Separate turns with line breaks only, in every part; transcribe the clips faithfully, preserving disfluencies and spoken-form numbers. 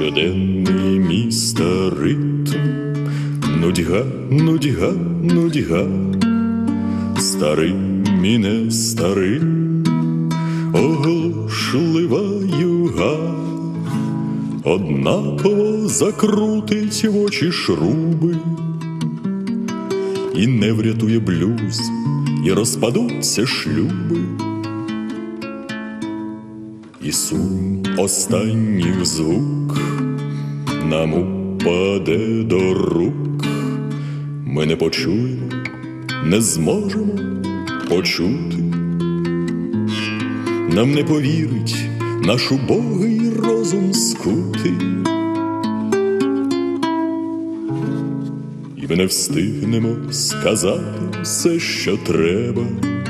Щоденний міста ритм, нудьга, нудьга, нудьга, старим і не старим, оглушлива юга, однаково закрутить в очі шруби, і не врятує блюз, і розпадуться шлюби. І сум останніх звук нам упаде до рук. Ми не почуємо, не зможемо почути. Нам не повірить наш убогий розум скутий. І ми не встигнемо сказати все, що треба.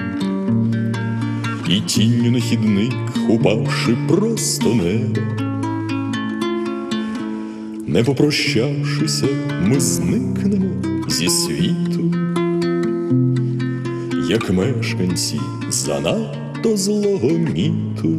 І тінню на хідник, упавши просто небо, не попрощавшися, ми зникнемо зі світу, як мешканці занадто злого міту.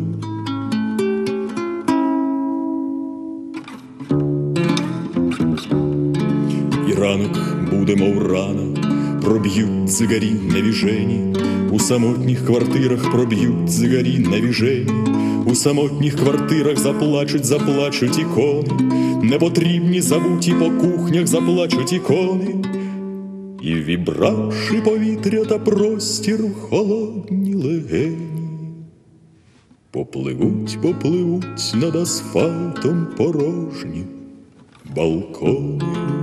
І ранок буде, мов рана, проб'ють цигарі навіжені, у самотніх квартирах проб'ють цигарі навіжені, у самотніх квартирах заплачуть, заплачуть ікони, непотрібні забуті по кухнях заплачуть ікони, і вібравши повітря та простір в холодні легені, попливуть, попливуть над асфальтом порожні балкони.